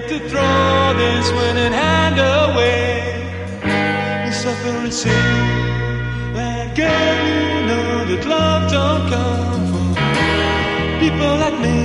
to throw this winning hand away. You suffer and see that girl, you know that love don't come for people like me.